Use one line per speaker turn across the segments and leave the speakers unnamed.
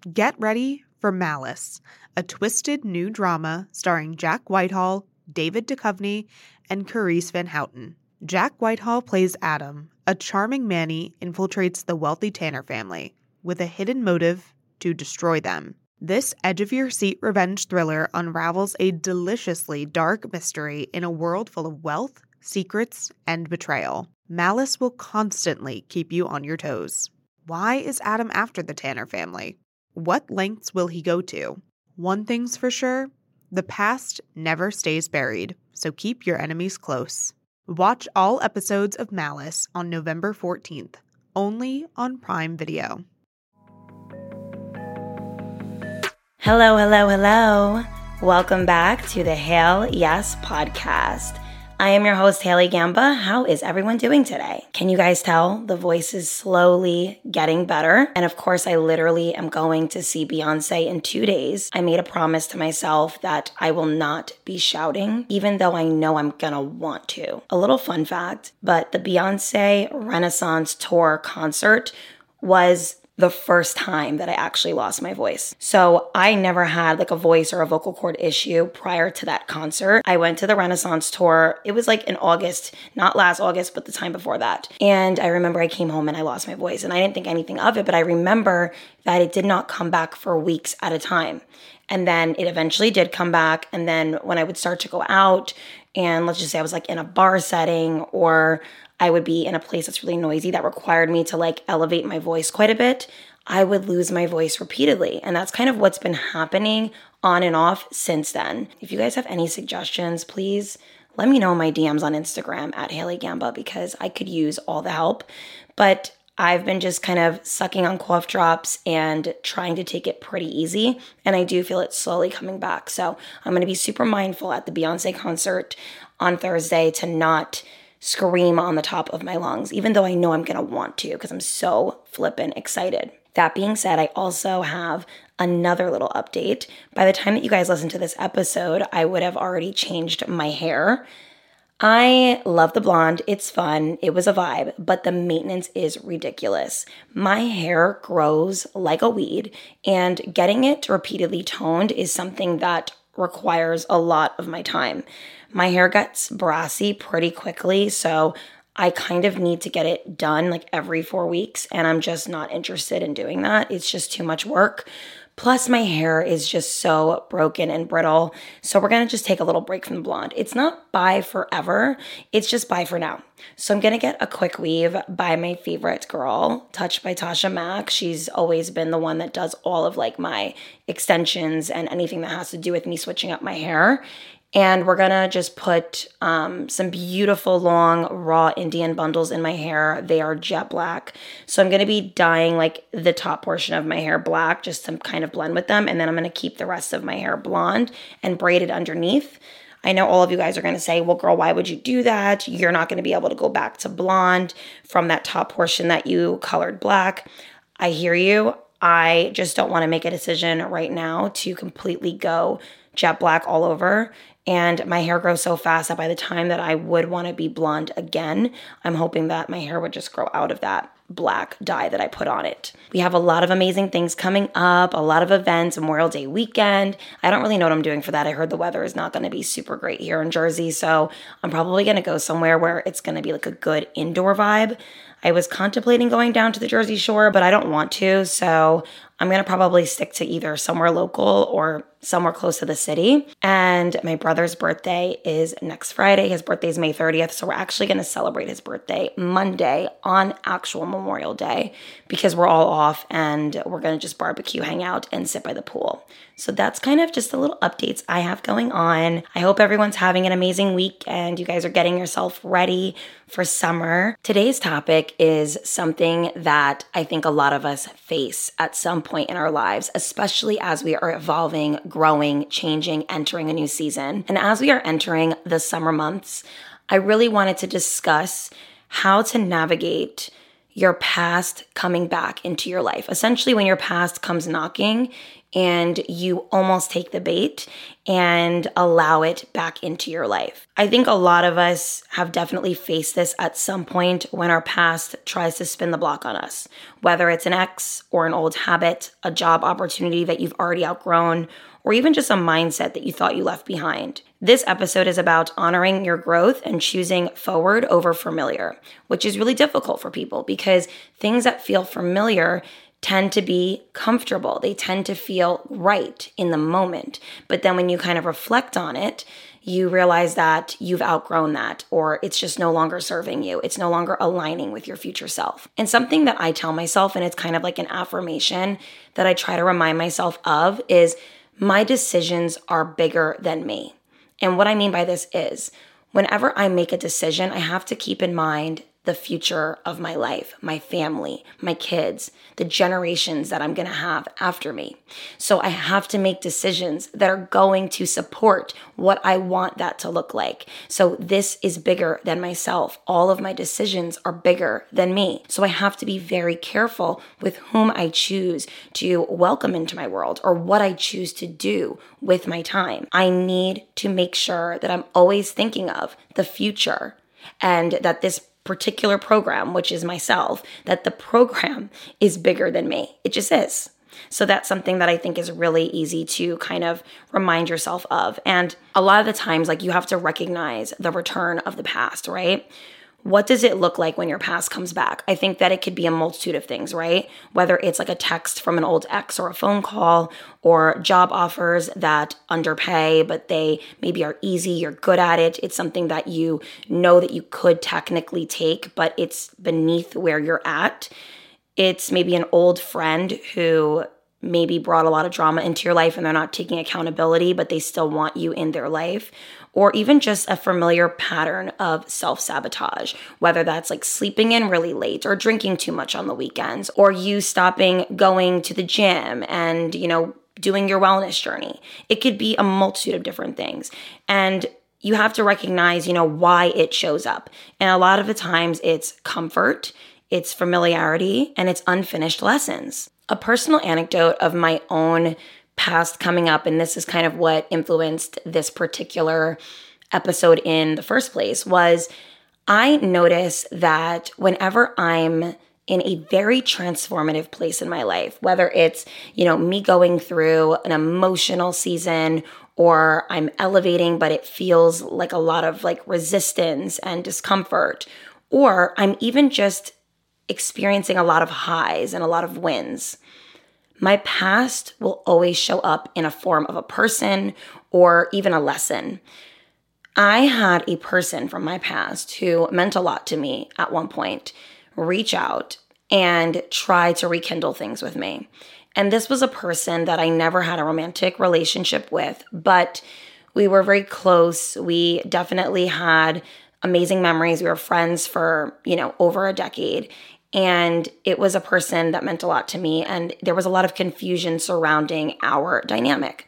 Get ready for Malice, a twisted new drama starring Jack Whitehall, David Duchovny, and Carice Van Houten. Jack Whitehall plays Adam, a charming Manny infiltrates the wealthy Tanner family with a hidden motive to destroy them. This edge-of-your-seat revenge thriller unravels a deliciously dark mystery in a world full of wealth, secrets, and betrayal. Malice will constantly keep you on your toes. Why is Adam after the Tanner family? What lengths will he go to? One thing's for sure, the past never stays buried, so keep your enemies close. Watch all episodes of Malice on November 14th, only on Prime Video.
Hello, hello, hello. Welcome back to the Hail Yes podcast. I am your host, Haley Gamba. How is everyone doing today? Can you guys tell the voice is slowly getting better? And of course, I literally am going to see Beyonce in 2 days. I made a promise to myself that I will not be shouting, even though I know I'm gonna want to. A little fun fact, but the Beyonce Renaissance Tour concert was the first time that I actually lost my voice. So I never had like a voice or a vocal cord issue prior to that concert. I went to the Renaissance tour. It was like in August, not last August, but the time before that. And I remember I came home and I lost my voice and I didn't think anything of it, but I remember that it did not come back for weeks at a time. And then it eventually did come back. And then when I would start to go out and let's just say I was like in a bar setting or I would be in a place that's really noisy that required me to like elevate my voice quite a bit, I would lose my voice repeatedly. And that's kind of what's been happening on and off since then. If you guys have any suggestions, please let me know in my DMs on Instagram at Haley Gamba because I could use all the help. But I've been just kind of sucking on cough drops and trying to take it pretty easy. And I do feel it slowly coming back. So I'm going to be super mindful at the Beyonce concert on Thursday to not scream on the top of my lungs, even though I know I'm going to want to because I'm so flippin' excited. That being said, I also have another little update. By the time that you guys listen to this episode, I would have already changed my hair. I love the blonde. It's fun. It was a vibe, but the maintenance is ridiculous. My hair grows like a weed, and getting it repeatedly toned is something that requires a lot of my time. My hair gets brassy pretty quickly, so I kind of need to get it done like every 4 weeks, and I'm just not interested in doing that. It's just too much work. Plus, my hair is just so broken and brittle, so we're gonna just take a little break from the blonde. It's not bye forever, it's just bye for now. So I'm gonna get a quick weave by my favorite girl, Touched by Tasha Mack. She's always been the one that does all of like my extensions and anything that has to do with me switching up my hair. And we're gonna just put some beautiful long raw Indian bundles in my hair. They are jet black. So I'm gonna be dyeing like the top portion of my hair black just to kind of blend with them. And then I'm gonna keep the rest of my hair blonde and braid it underneath. I know all of you guys are gonna say, well, girl, why would you do that? You're not gonna be able to go back to blonde from that top portion that you colored black. I hear you. I just don't wanna make a decision right now to completely go jet black all over. And my hair grows so fast that by the time that I would want to be blonde again, I'm hoping that my hair would just grow out of that black dye that I put on it. We have a lot of amazing things coming up, a lot of events, Memorial Day weekend. I don't really know what I'm doing for that. I heard the weather is not going to be super great here in Jersey, so I'm probably going to go somewhere where it's going to be like a good indoor vibe. I was contemplating going down to the Jersey Shore, but I don't want to, so I'm going to probably stick to either somewhere local or somewhere close to the city. And my brother's birthday is next Friday. His birthday is May 30th, so we're actually going to celebrate his birthday Monday on actual Memorial Day because we're all off and we're going to just barbecue, hang out, and sit by the pool. So that's kind of just the little updates I have going on. I hope everyone's having an amazing week and you guys are getting yourself ready for summer. Today's topic is something that I think a lot of us face at some point in our lives, especially as we are evolving, growing, changing, entering a new season. And as we are entering the summer months, I really wanted to discuss how to navigate your past coming back into your life. Essentially, when your past comes knocking and you almost take the bait and allow it back into your life. I think a lot of us have definitely faced this at some point when our past tries to spin the block on us, whether it's an ex or an old habit, a job opportunity that you've already outgrown, or even just a mindset that you thought you left behind. This episode is about honoring your growth and choosing forward over familiar, which is really difficult for people because things that feel familiar tend to be comfortable. They tend to feel right in the moment. But then when you kind of reflect on it, you realize that you've outgrown that, or it's just no longer serving you. It's no longer aligning with your future self. And something that I tell myself, and it's kind of like an affirmation that I try to remind myself of, is my decisions are bigger than me. And what I mean by this is, whenever I make a decision, I have to keep in mind the future of my life, my family, my kids, the generations that I'm going to have after me. So I have to make decisions that are going to support what I want that to look like. So this is bigger than myself. All of my decisions are bigger than me. So I have to be very careful with whom I choose to welcome into my world or what I choose to do with my time. I need to make sure that I'm always thinking of the future and that this particular program, which is myself, that the program is bigger than me. It just is. So that's something that I think is really easy to kind of remind yourself of. And a lot of the times, like, you have to recognize the return of the past, right? What does it look like when your past comes back? I think that it could be a multitude of things, right? Whether it's like a text from an old ex or a phone call or job offers that underpay, but they maybe are easy, you're good at it. It's something that you know that you could technically take, but it's beneath where you're at. It's maybe an old friend who maybe brought a lot of drama into your life and they're not taking accountability, but they still want you in their life. Or even just a familiar pattern of self-sabotage, whether that's like sleeping in really late or drinking too much on the weekends, or you stopping going to the gym and, doing your wellness journey. It could be a multitude of different things. And you have to recognize, why it shows up. And a lot of the times it's comfort, it's familiarity, and it's unfinished lessons. A personal anecdote of my own past coming up, and this is kind of what influenced this particular episode in the first place, was I notice that whenever I'm in a very transformative place in my life, whether it's, me going through an emotional season or I'm elevating, but it feels like a lot of like resistance and discomfort, or I'm even just experiencing a lot of highs and a lot of wins, my past will always show up in a form of a person or even a lesson. I had a person from my past who meant a lot to me at one point reach out and try to rekindle things with me. And this was a person that I never had a romantic relationship with, but we were very close. We definitely had amazing memories. We were friends for, over a decade. And it was a person that meant a lot to me. And there was a lot of confusion surrounding our dynamic.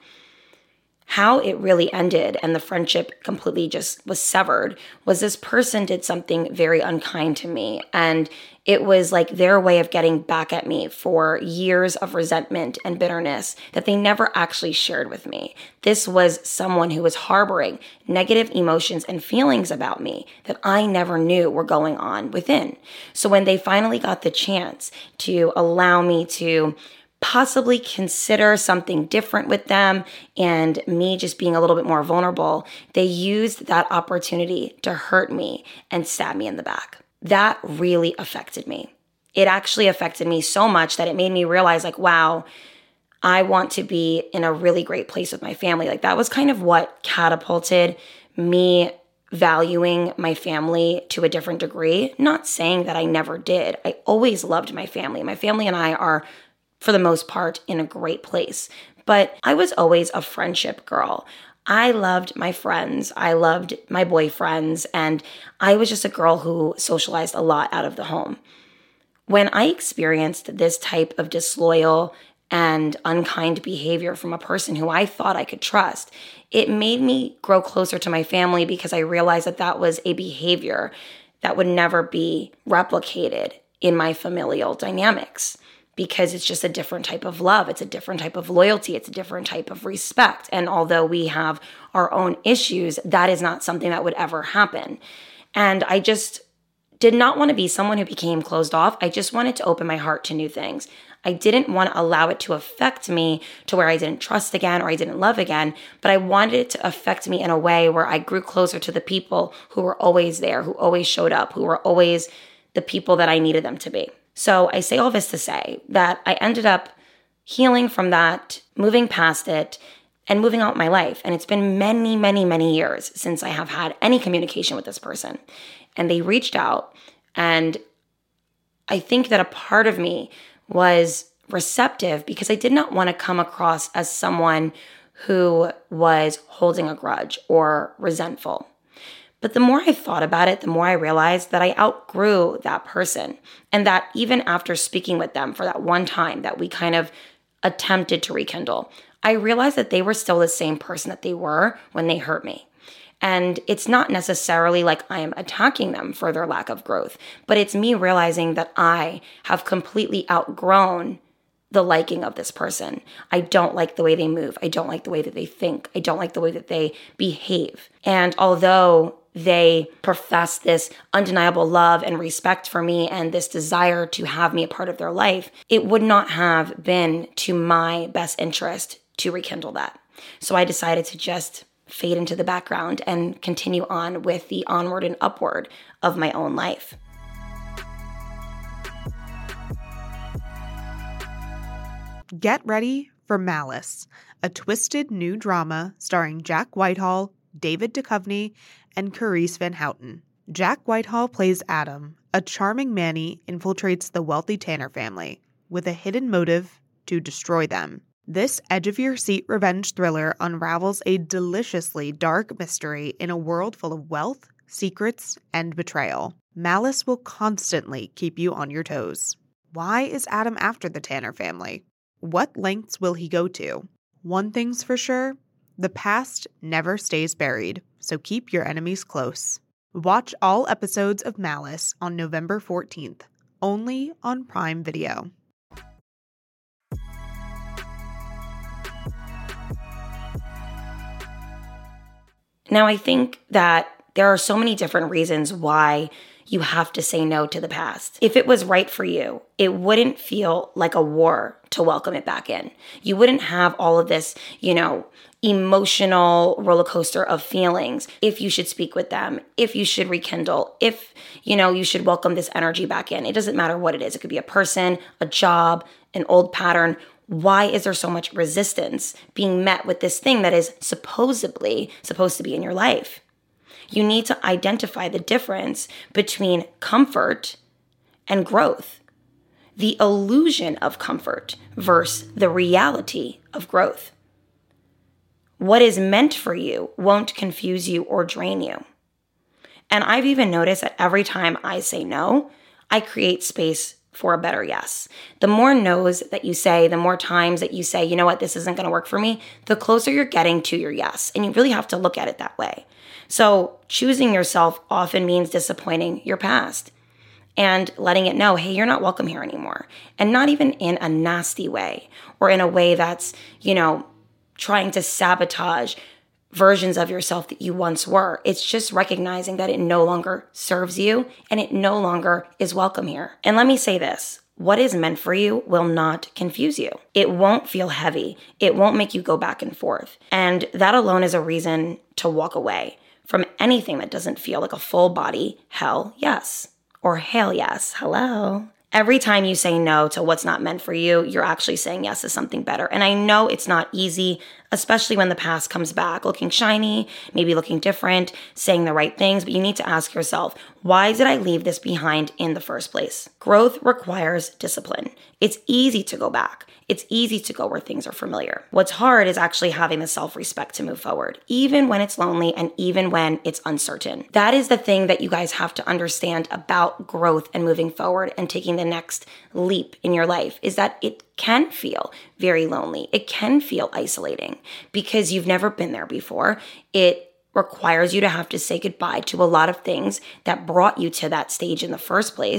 How it really ended and the friendship completely just was severed was this person did something very unkind to me. And it was like their way of getting back at me for years of resentment and bitterness that they never actually shared with me. This was someone who was harboring negative emotions and feelings about me that I never knew were going on within. So when they finally got the chance to allow me to possibly consider something different with them and me just being a little bit more vulnerable, they used that opportunity to hurt me and stab me in the back. That really affected me. It actually affected me so much that it made me realize, like, wow, I want to be in a really great place with my family. Like, that was kind of what catapulted me valuing my family to a different degree. Not saying that I never did. I always loved my family. My family and I are, for the most part, in a great place. But I was always a friendship girl. I loved my friends. I loved my boyfriends. And I was just a girl who socialized a lot out of the home. When I experienced this type of disloyal and unkind behavior from a person who I thought I could trust, it made me grow closer to my family because I realized that that was a behavior that would never be replicated in my familial dynamics because it's just a different type of love. It's a different type of loyalty. It's a different type of respect. And although we have our own issues, that is not something that would ever happen. And I just did not want to be someone who became closed off. I just wanted to open my heart to new things. I didn't want to allow it to affect me to where I didn't trust again or I didn't love again, but I wanted it to affect me in a way where I grew closer to the people who were always there, who always showed up, who were always the people that I needed them to be. So I say all this to say that I ended up healing from that, moving past it, and moving on with my life. And it's been many, many, many years since I have had any communication with this person. And they reached out, and I think that a part of me was receptive because I did not want to come across as someone who was holding a grudge or resentful. But the more I thought about it, the more I realized that I outgrew that person, and that even after speaking with them for that one time that we kind of attempted to rekindle, I realized that they were still the same person that they were when they hurt me. And it's not necessarily like I am attacking them for their lack of growth, but it's me realizing that I have completely outgrown the liking of this person. I don't like the way they move. I don't like the way that they think. I don't like the way that they behave. And although they profess this undeniable love and respect for me and this desire to have me a part of their life, it would not have been to my best interest to rekindle that. So I decided to just fade into the background and continue on with the onward and upward of my own life.
Get ready for Malice, a twisted new drama starring Jack Whitehall, David Duchovny, and Carice Van Houten. Jack Whitehall plays Adam, a charming Manny infiltrates the wealthy Tanner family with a hidden motive to destroy them. This edge-of-your-seat revenge thriller unravels a deliciously dark mystery in a world full of wealth, secrets, and betrayal. Malice will constantly keep you on your toes. Why is Adam after the Tanner family? What lengths will he go to? One thing's for sure, the past never stays buried, so keep your enemies close. Watch all episodes of Malice on November 14th, only on Prime Video.
Now, I think that there are so many different reasons why you have to say no to the past. If it was right for you, it wouldn't feel like a war to welcome it back in. You wouldn't have all of this, emotional roller coaster of feelings if you should speak with them, if you should rekindle, if, you should welcome this energy back in. It doesn't matter what it is. It could be a person, a job, an old pattern. Why is there so much resistance being met with this thing that is supposedly supposed to be in your life? You need to identify the difference between comfort and growth, the illusion of comfort versus the reality of growth. What is meant for you won't confuse you or drain you. And I've even noticed that every time I say no, I create space for a better yes. The more no's that you say, the more times that you say, you know what, this isn't going to work for me, the closer you're getting to your yes. And you really have to look at it that way. So choosing yourself often means disappointing your past and letting it know, hey, you're not welcome here anymore. And not even in a nasty way or in a way that's, trying to sabotage versions of yourself that you once were. It's just recognizing that it no longer serves you and it no longer is welcome here. And let me say this, what is meant for you will not confuse you. It won't feel heavy. It won't make you go back and forth. And that alone is a reason to walk away from anything that doesn't feel like a full body hell yes or hell yes. Hello. Every time you say no to what's not meant for you, you're actually saying yes to something better. And I know it's not easy, especially when the past comes back looking shiny, maybe looking different, saying the right things, but you need to ask yourself, why did I leave this behind in the first place? Growth requires discipline. It's easy to go back. It's easy to go where things are familiar. What's hard is actually having the self-respect to move forward, even when it's lonely and even when it's uncertain. That is the thing that you guys have to understand about growth and moving forward and taking the next leap in your life is that it can feel very lonely. It can feel isolating because you've never been there before. It requires you to have to say goodbye to a lot of things that brought you to that stage in the first place.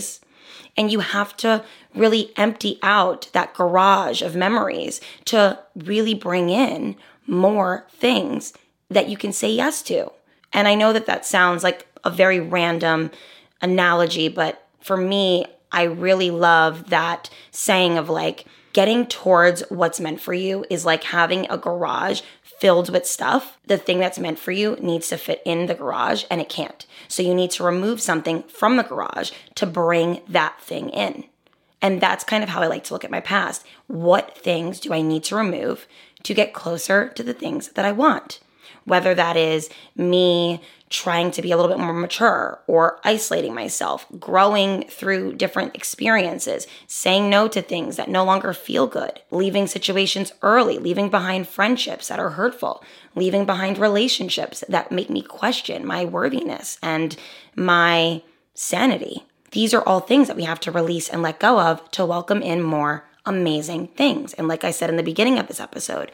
And you have to really empty out that garage of memories to really bring in more things that you can say yes to. And I know that that sounds like a very random analogy, but for me, I really love that saying of like getting towards what's meant for you is like having a garage filled with stuff. The thing that's meant for you needs to fit in the garage and it can't. So you need to remove something from the garage to bring that thing in. And that's kind of how I like to look at my past. What things do I need to remove to get closer to the things that I want? Whether that is me trying to be a little bit more mature or isolating myself, growing through different experiences, saying no to things that no longer feel good, leaving situations early, leaving behind friendships that are hurtful, leaving behind relationships that make me question my worthiness and my sanity. These are all things that we have to release and let go of to welcome in more amazing things. And like I said in the beginning of this episode,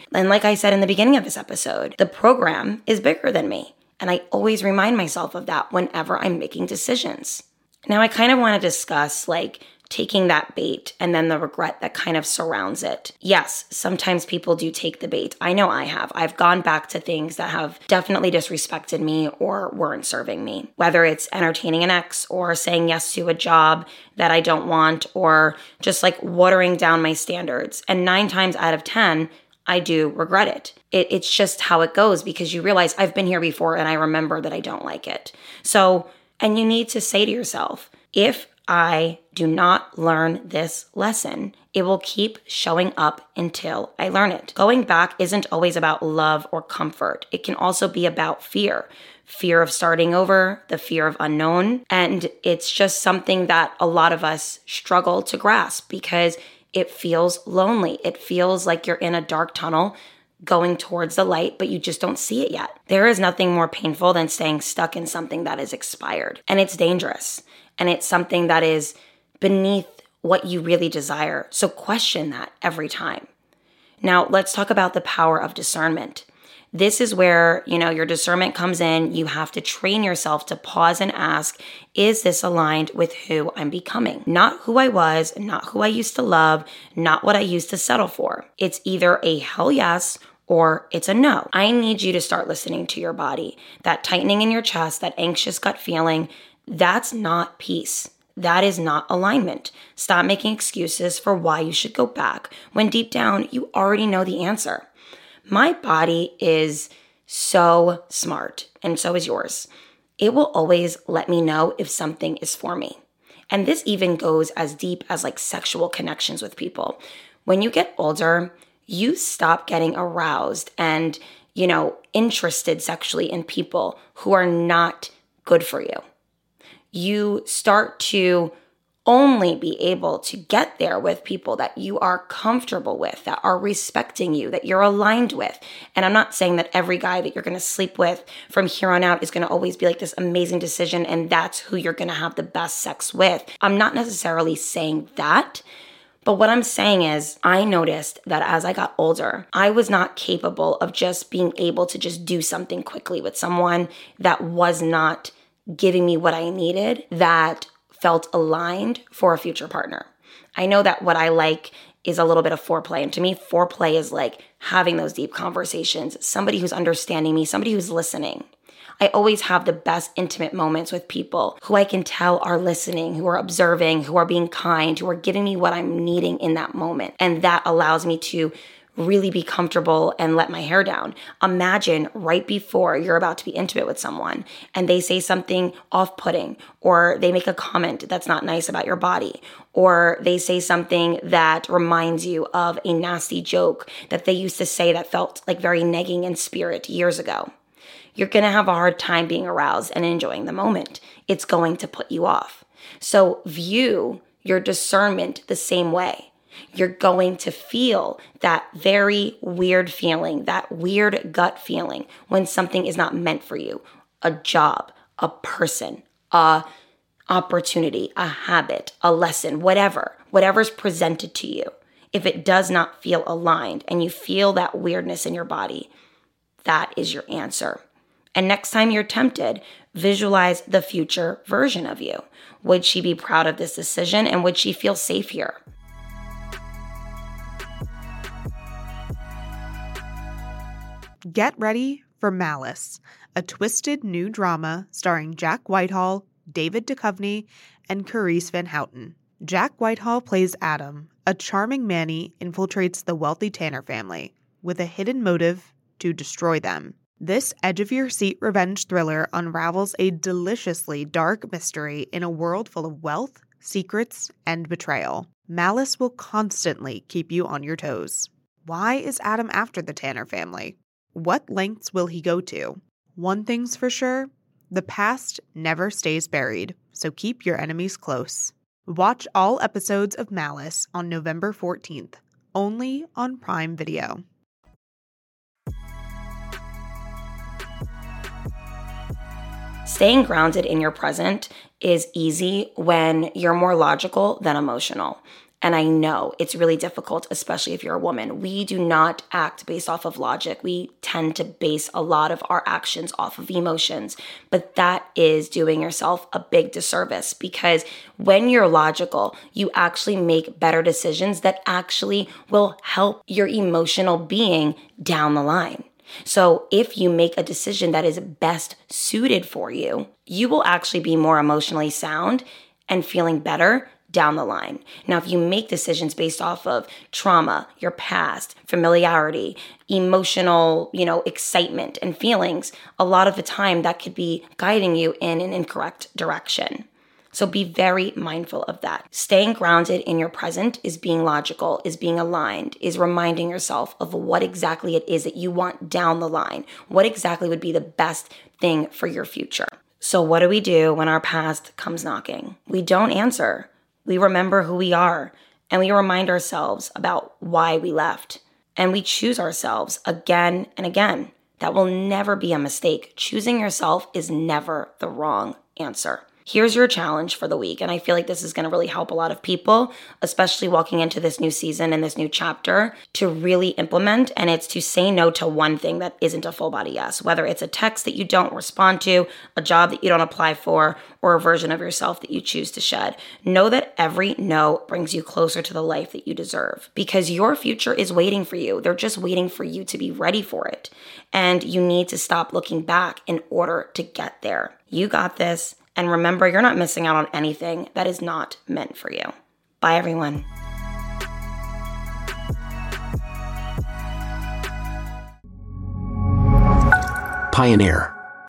the program is bigger than me. And I always remind myself of that whenever I'm making decisions. Now, I kind of want to discuss like taking that bait and then the regret that kind of surrounds it. Yes, sometimes people do take the bait. I know I have. I've gone back to things that have definitely disrespected me or weren't serving me, whether it's entertaining an ex or saying yes to a job that I don't want or just like watering down my standards. And 9 times out of 10, I do regret it. It's just how it goes because you realize I've been here before and I remember that I don't like it. So, and you need to say to yourself, if I do not learn this lesson, it will keep showing up until I learn it. Going back isn't always about love or comfort. It can also be about fear. Fear of starting over, the fear of unknown. And it's just something that a lot of us struggle to grasp because it feels lonely. It feels like you're in a dark tunnel going towards the light, but you just don't see it yet. There is nothing more painful than staying stuck in something that is expired. And it's dangerous. And it's something that is beneath what you really desire. So question that every time. Now, let's talk about the power of discernment. This is where, your discernment comes in. You have to train yourself to pause and ask, is this aligned with who I'm becoming? Not who I was, not who I used to love, not what I used to settle for. It's either a hell yes or it's a no. I need you to start listening to your body. That tightening in your chest, that anxious gut feeling, that's not peace. That is not alignment. Stop making excuses for why you should go back when deep down you already know the answer. My body is so smart, and so is yours. It will always let me know if something is for me. And this even goes as deep as like sexual connections with people. When you get older, you stop getting aroused and, interested sexually in people who are not good for you. You start to only be able to get there with people that you are comfortable with, that are respecting you, that you're aligned with. And I'm not saying that every guy that you're going to sleep with from here on out is going to always be like this amazing decision and that's who you're going to have the best sex with. I'm not necessarily saying that. But what I'm saying is I noticed that as I got older, I was not capable of just being able to just do something quickly with someone that was not giving me what I needed, that felt aligned for a future partner. I know that what I like is a little bit of foreplay. And to me, foreplay is like having those deep conversations, somebody who's understanding me, somebody who's listening. I always have the best intimate moments with people who I can tell are listening, who are observing, who are being kind, who are giving me what I'm needing in that moment. And that allows me to really be comfortable and let my hair down. Imagine right before you're about to be intimate with someone and they say something off-putting or they make a comment that's not nice about your body or they say something that reminds you of a nasty joke that they used to say that felt like very negging in spirit years ago. You're going to have a hard time being aroused and enjoying the moment. It's going to put you off. So view your discernment the same way. You're going to feel that very weird feeling, that weird gut feeling when something is not meant for you. A job, a person, a opportunity, a habit, a lesson, whatever's presented to you. If it does not feel aligned and you feel that weirdness in your body, that is your answer. And next time you're tempted, Visualize the future version of you. Would she be proud of this decision, and would she feel safe here?
Get ready for Malice, a twisted new drama starring Jack Whitehall, David Duchovny, and Carice Van Houten. Jack Whitehall plays Adam. A charming Manny infiltrates the wealthy Tanner family with a hidden motive to destroy them. This edge-of-your-seat revenge thriller unravels a deliciously dark mystery in a world full of wealth, secrets, and betrayal. Malice will constantly keep you on your toes. Why is Adam after the Tanner family? What lengths will he go to? One thing's for sure, the past never stays buried, so keep your enemies close. Watch all episodes of Malice on November 14th, only on Prime Video.
Staying grounded in your present is easy when you're more logical than emotional. And I know it's really difficult, especially if you're a woman. We do not act based off of logic. We tend to base a lot of our actions off of emotions. But that is doing yourself a big disservice, because when you're logical, you actually make better decisions that actually will help your emotional being down the line. So if you make a decision that is best suited for you, you will actually be more emotionally sound and feeling better down the line. Now, if you make decisions based off of trauma, your past, familiarity, emotional, excitement and feelings, a lot of the time that could be guiding you in an incorrect direction. So be very mindful of that. Staying grounded in your present is being logical, is being aligned, is reminding yourself of what exactly it is that you want down the line. What exactly would be the best thing for your future? So what do we do when our past comes knocking? We don't answer. We remember who we are, and we remind ourselves about why we left. And we choose ourselves again and again. That will never be a mistake. Choosing yourself is never the wrong answer. Here's your challenge for the week. And I feel like this is going to really help a lot of people, especially walking into this new season and this new chapter, to really implement. And it's to say no to one thing that isn't a full body yes, whether it's a text that you don't respond to, a job that you don't apply for, or a version of yourself that you choose to shed. Know that every no brings you closer to the life that you deserve, because your future is waiting for you. They're just waiting for you to be ready for it. And you need to stop looking back in order to get there. You got this. And remember, you're not missing out on anything that is not meant for you. Bye, everyone.
Pioneer.